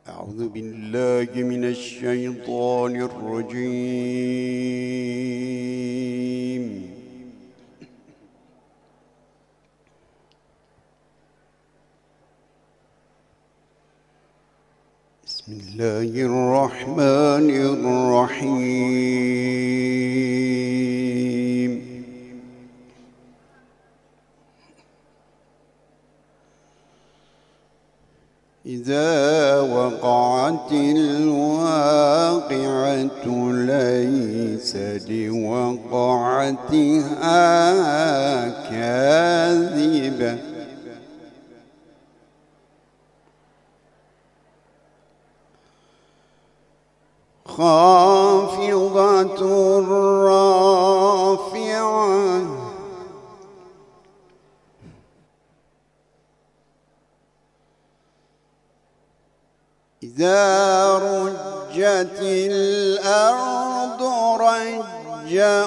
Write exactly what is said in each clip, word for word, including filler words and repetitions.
أعوذ بالله من الشيطان الرجيم. بسم الله الرحمن الرحيم. إذا وقعت الواقعة ليس لوقعتها كاذبة خافضة رافعة إذا رجت الأرض رجا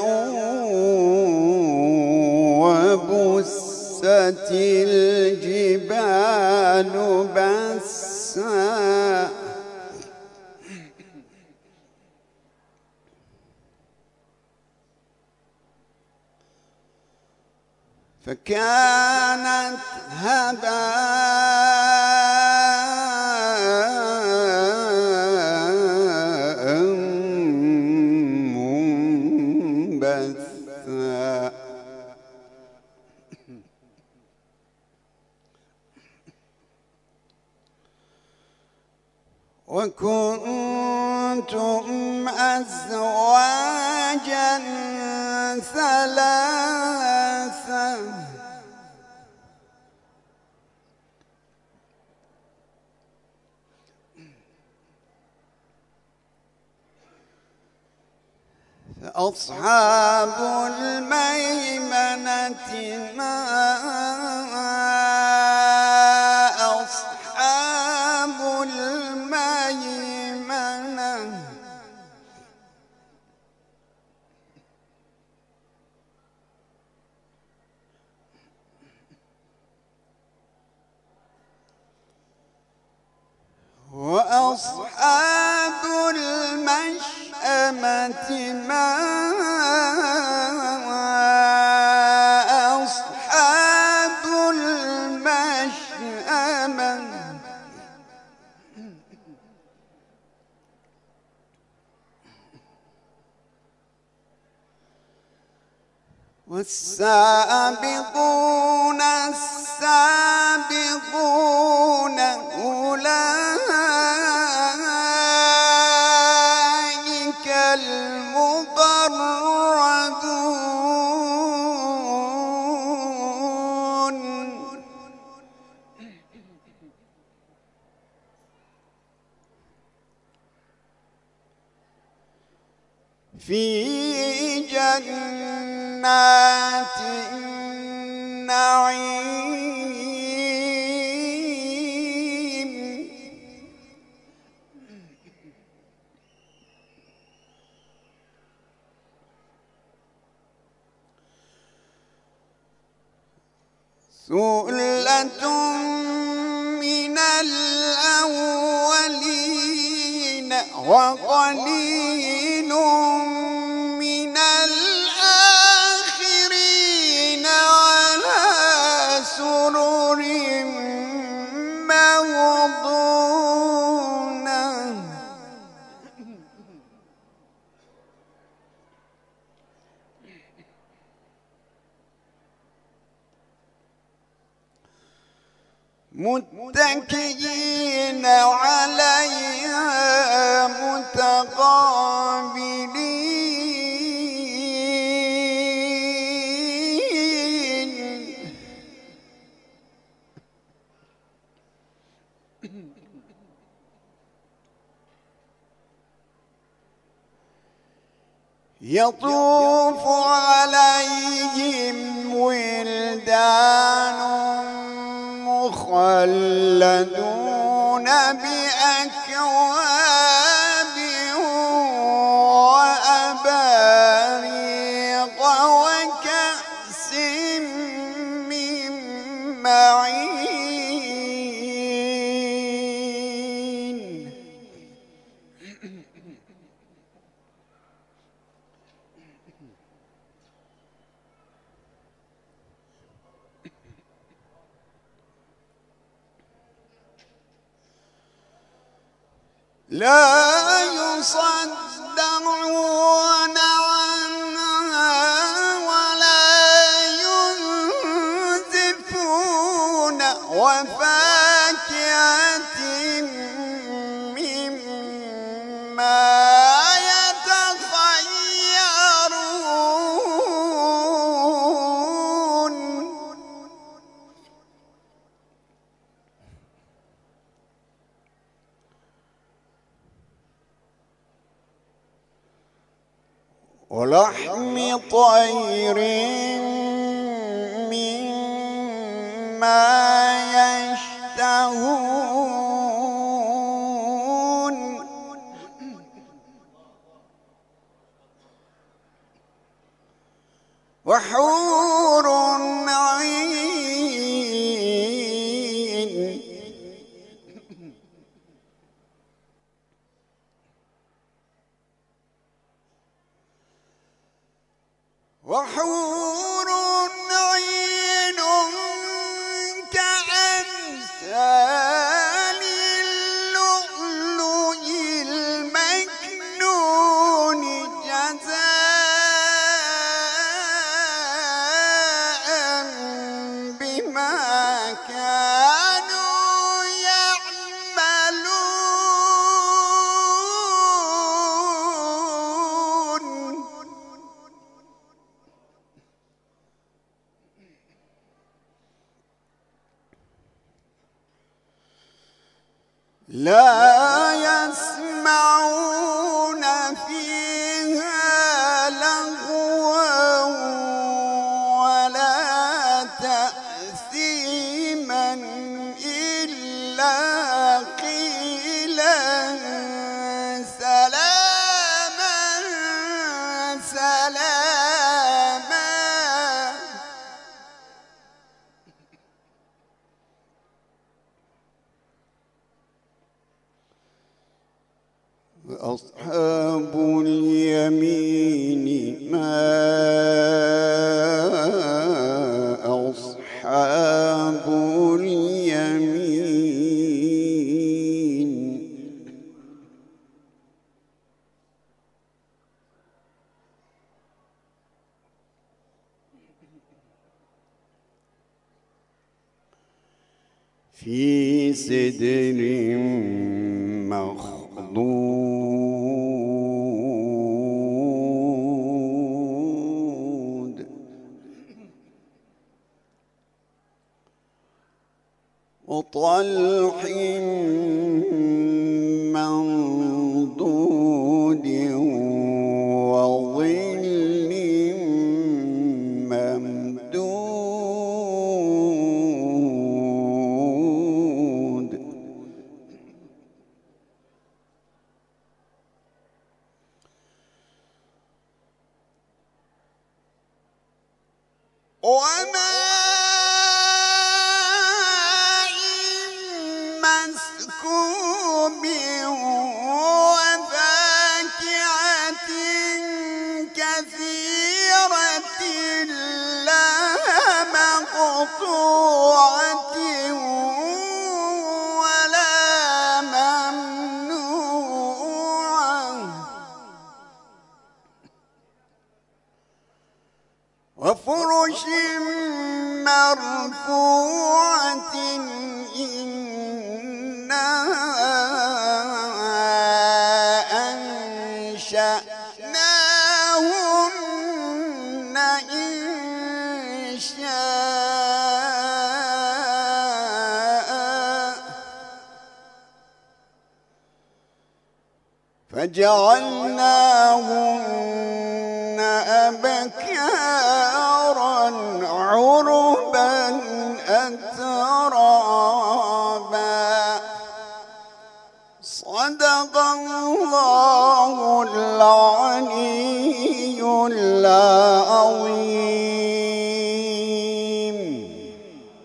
وبست الجبال بسا فكانت هباء منبثا وكنتم أزواجا ثلاثا فأصحاب الميمنة ما أصحاب الميمنة وأصحاب المشأمة ما أصحاب المشأمة والسابقون السابقون أولئك المقربون في جنات النعيم ثلة من الأولين وقليل من الآخرين على سرر موضونة متكئين عليها متقابلين يطوف عليهم ولدان مخلدون بأكواب وأباريق وكأس من معين لا يصدعون عنها ولا ينزفون وفاكهة مما يتخيرون ولحم طير مما يشتهون وحور عين وحور عين كأمثال اللؤلؤ المكنون جزاء بما كانوا يعملون لا يسمعون فيها لغوا ولا تأثيما إلا قيلا سلاما سلاما أصحاب اليمين ما أصحاب اليمين في سدر مخضود وطلح منضود وظل ممدود وماء مسكوب وفاكهة كثيرة لا مقطوعة ولا ممنوعة وفرش مرفوعة إنا أنشأناهن إنشاء فجعلناهن أبكارا عربا أترابا صدق الله العلي العظيم.